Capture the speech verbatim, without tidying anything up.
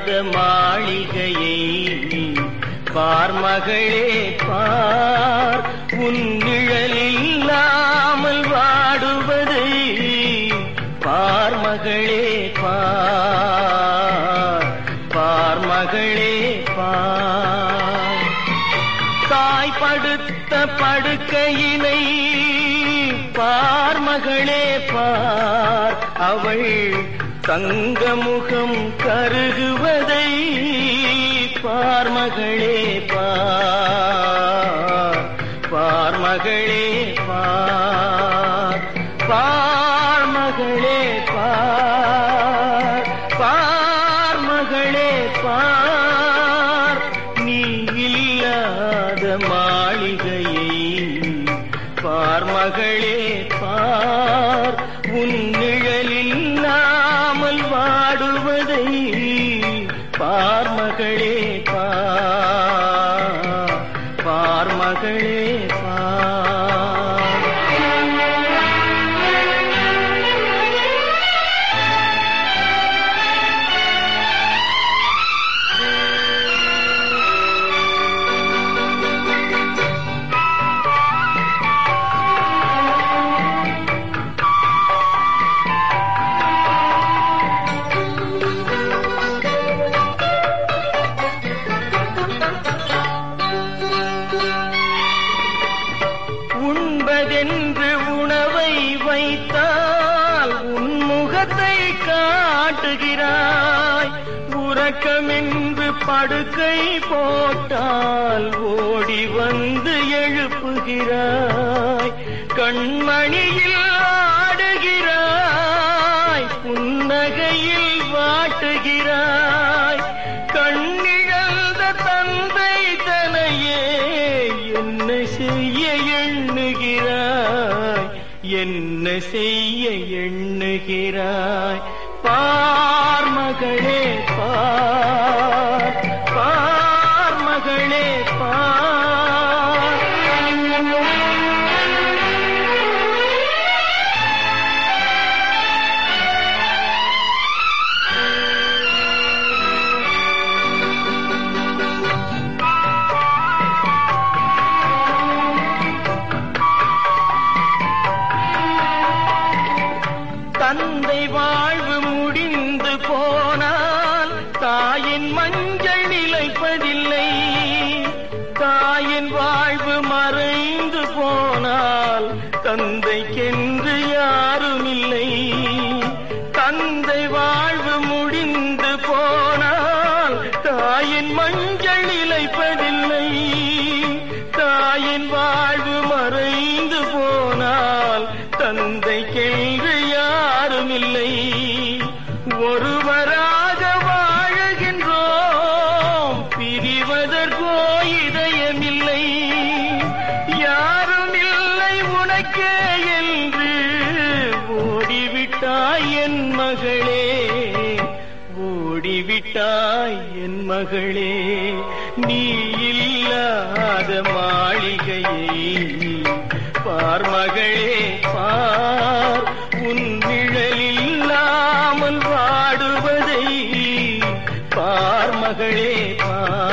இல்லாத மாளிகையை பார்மகளே பார், உன் நிழல் இல்லாமல் வாடுவதை பார்மகளே பார், பார்மகளே பார். தாய் படுத்த படுக்கையினை பார்மகளே பார், அவள் தங்கமுகம் கருகுவதை பார்மகளே பார், பார்மகளே பார், பார்மகளே பார், பார்மகளே பார். நீ இல்லாத மாளிகையை பார்மகளே பார், உன் நிழலில் இல்லாமல் வாடுவதை பார்மகளே பார், பார்மகளே பார். உண்பதென்று உணவை வைத்தால் உன் முகத்தை காட்டுகிறாய், உறக்கமென்று படுக்கை போட்டால் ஓடி வந்து எழுப்புகிறாய், கண்மணியில் ஆடுகிறாய், புன்னகையில் வாட்டுகிறாய், கண்ணிழந்த தந்தை தனையே என்ன செய்ய எண்ணுகிறாய், என்ன செய்ய எண்ணுகிறாய். பார்மகளே பார், பார்மகளே பார். தந்தை வாழ்வு முடிந்து போனால் தாயின் மஞ்சள் நிலைப்பதில்லை, தாயின் வாழ்வு மறைந்து போனால் தந்தைக்கென்று யாரும் இல்லை. தந்தை வாழ்வு முடிந்து போனால் தாயின் மஞ்சள் நிலைப்பதில்லை, தாயின் வாழ்வு மறைந்து போனால் தந்தைக்கென்று யாரும் இல்லை. ஒருவராக வாழுகின்றோம், பிரிவதற்கோ இதயமில்லை, யாரும் இல்லை உனக்கே என்று ஓடிவிட்டாய் என் மகளே, ஓடிவிட்டாய் என் மகளே. நீ இல்லாத மாளிகையை பார்மகளே பார், உன் நிழலில் இல்லாமல் வாடுவதை பார்மகளே பார்.